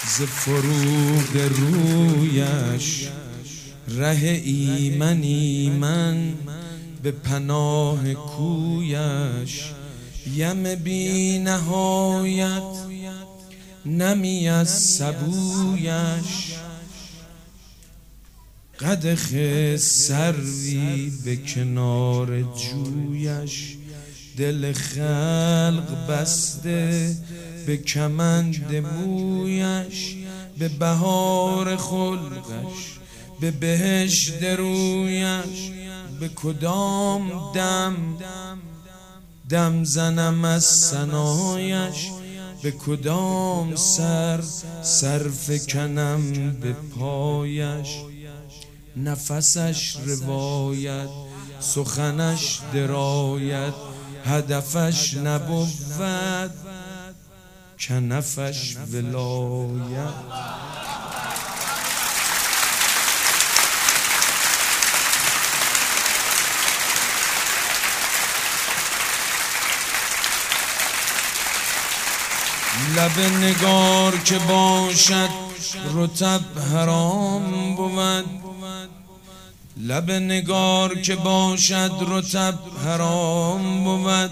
ز فروغ رویش ره ایمن ایمن به پناه کویش یم بی نهایت نمی از سبویش قدح سروی به کنار جویش دل خلق بسته به کمند مویش به بهار خلقش به بهشت رویش به کدام دم زنم از ثنایش به کدام سر فکنم به پایش نفسش روایت سخنش درایت هدفش نبود کنفش ولایت لب نگار که باشد رطب حرام بود لب نگار که باشد رطب حرام بود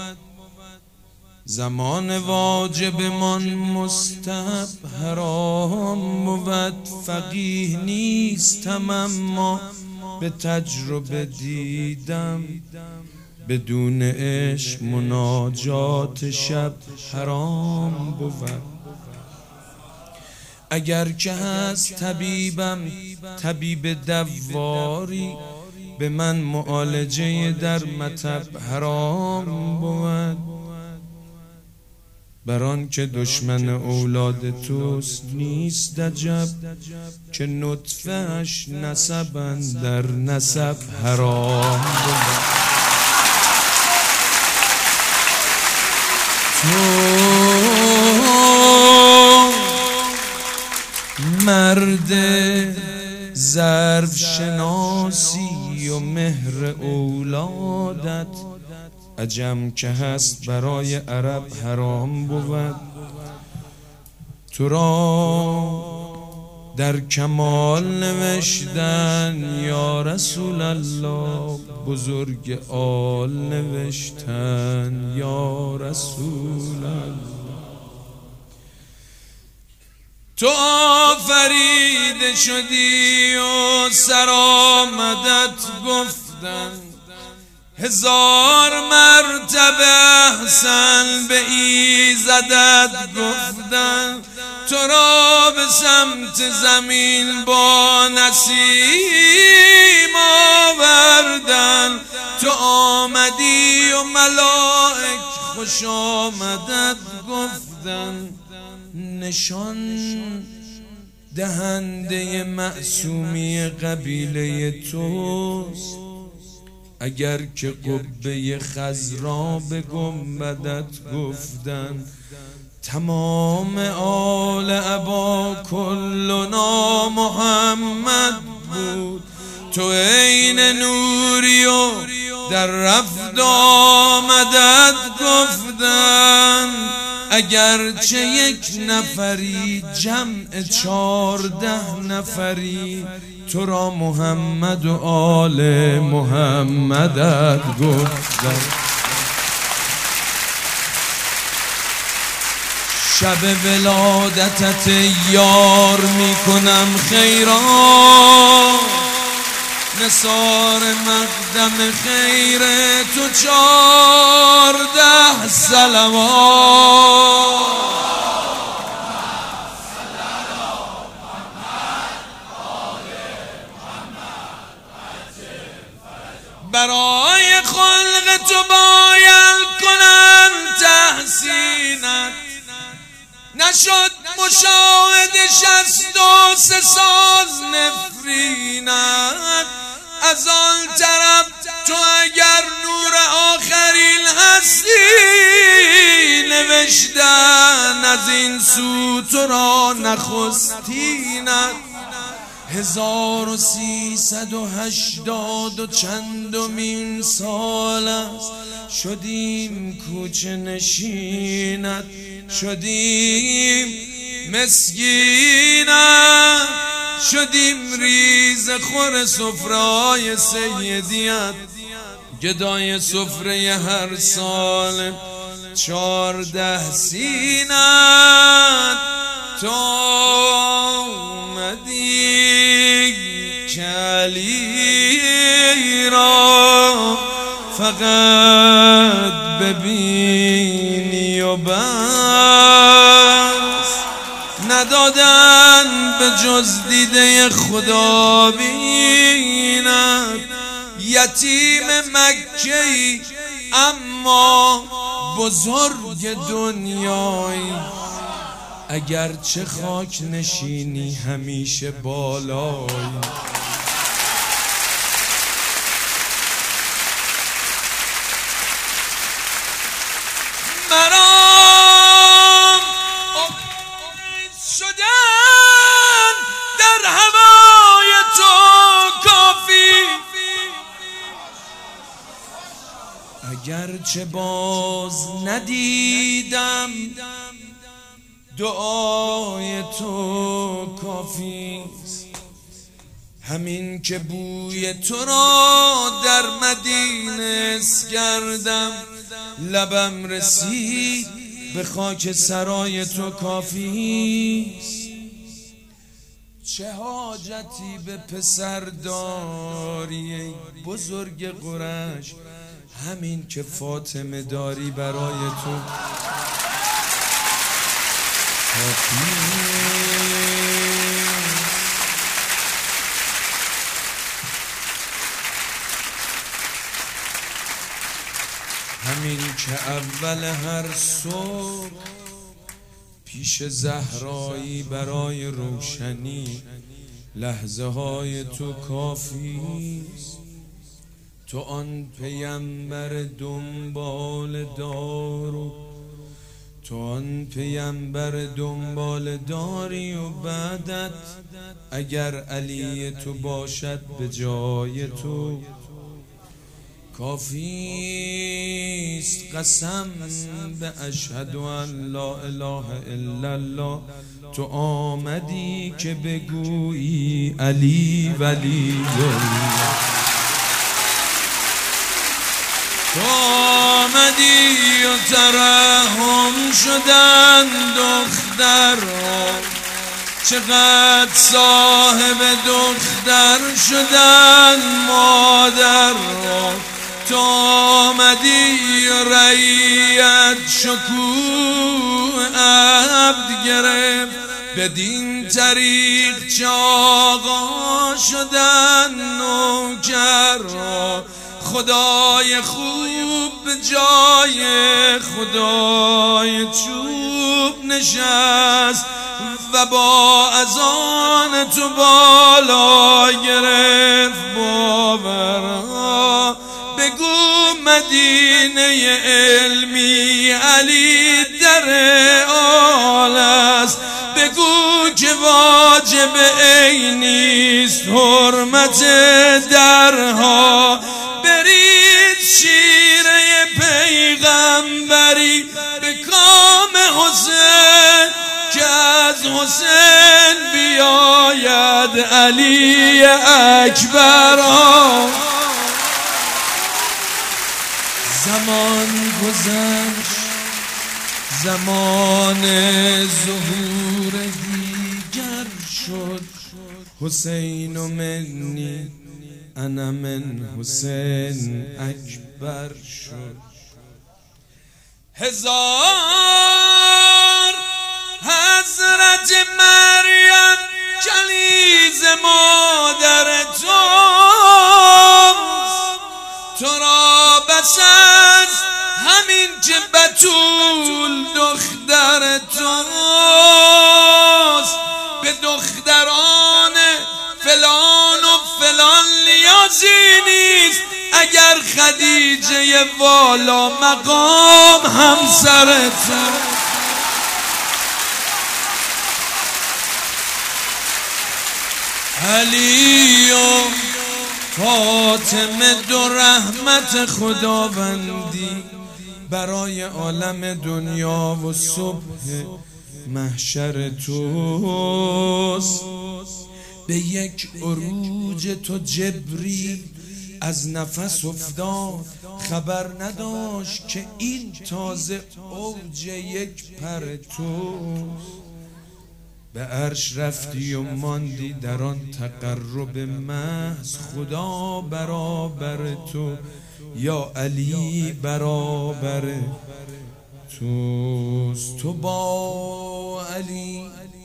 زمان واجب من مستحب حرام بود فقیه نیستم اما به تجربه دیدم بدون عشق مناجات شب حرام بود اگر که هست طبیبم طبیب دواری به من معالجه در مطب حرام بود بران که دشمن اولاد توست نیست عجب که نطفه‌اش نسبن در نسب حرام بود تو مرد ظرف شناسی و مهر اولادت عجم که هست برای عرب حرام بود تو را در کمال نوشتن یا رسول الله بزرگ آل نوشتن یا رسول الله تو آفریده شدی و سرآمدت گفتن هزار مرتبه احسن به ایزدت گفتن تو را به سمت زمین با نسیم آوردن تو آمدی و ملائک خوش آمدت گفتن نشان دهنده معصومی قبیله توست اگر که قبه خضرا به گنبدت گفتن تمام آل ابا کلنا محمد بود تو عین نوری و در رفت آمدت گفتن اگرچه یک نفری جمع 14 نفری تو را محمد و آل محمدت گفتن شب ولادتت یار میکنم خیرات نثار مقدم خیر تو 14 صلوات برای خلق تو باید کنن تحسینت نشد مشاهد 63 سال نفرینت از آن طرف تو اگر نور آخرین هستی نوشتن از این سو تو را نخستینت 1380 و چندمین سال است شدیم کوچه نشینت شدیم مسکینم شدیم ریز خور سفره‌های سیدیت، گدای سفره هر سال 14 سینت. تو آمدی کلی را فقط ببینی و بس، ندادن به جز دیده خدا بینت. یتیم مکه‌ای اما بزرگ دنیایی، اگرچه خاک نشینی همیشه بالایی. مرام شدن در هوای تو کافی، اگرچه باز ندیدم دعای تو کافی. همین که بوی تو را در مدینه کردم، لبم رسید به خاک سرای تو کافی. چه حاجتی به پسر داری ای بزرگ قریش، همین که فاطمه داری برای تو کافی. همین که اول هر صبح پیش زهرایی برای روشنی، لحظه های تو کافی. تو آن پیمبر دنبال دارو، تو آن پیمبر دنبال داری و بعدت اگر علی تو باشد به جای تو کافیست. قسم به اشهد ان لا اله الا الله، تو آمدی که بگویی علی ولی الله. تو آمدی و ترحم شدن دختر، چقدر صاحب دختر شدن مادر. تو آمدی رعیت شکوه عبد گرفت، بدین طریق چه آقا شدن نوکر. خدای خوب به جای خدای چوب نشست و با اذان تو بالا گرفت باورها. بگو مدینه علمی علی در آل است، بگو که واجب عینیست حرمت درها. برید شیره پیغمبری به کام حسین، که از حسین بیاید علی اکبر. زمان گذشت، زمان ظهور دیگر شد. حسین منی انا من حسین اکبر شد. هزار حضرت مریم کنیز مادر توست، تو را بس است همین که بتول دختر توست. به دختران فلان و فلان نیازی نیست، اگر خدیجه والا مقام همسر تو. علی و فاطمه دو رحمت خداوندی برای عالم دنیا و صبح محشر توست. به یک عروج تو جبریل از نفس افتاد، خبر نداشت که این تازه اوج یک پر توست. به عرش رفتی و ماندی در آن تقرب محض، خدا برابر تو یا علی برابر توست. تو با علی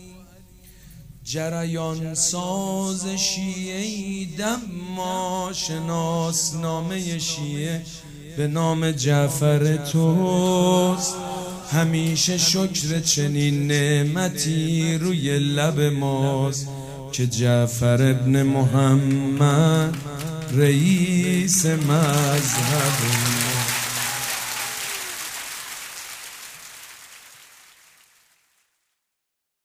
جریان ساز شیعه، دما شناس نامه شیعه به نام جعفر توست. همیشه شکر چنین نعمتی روی لب ماست که جعفر ابن محمد رئیس مذهب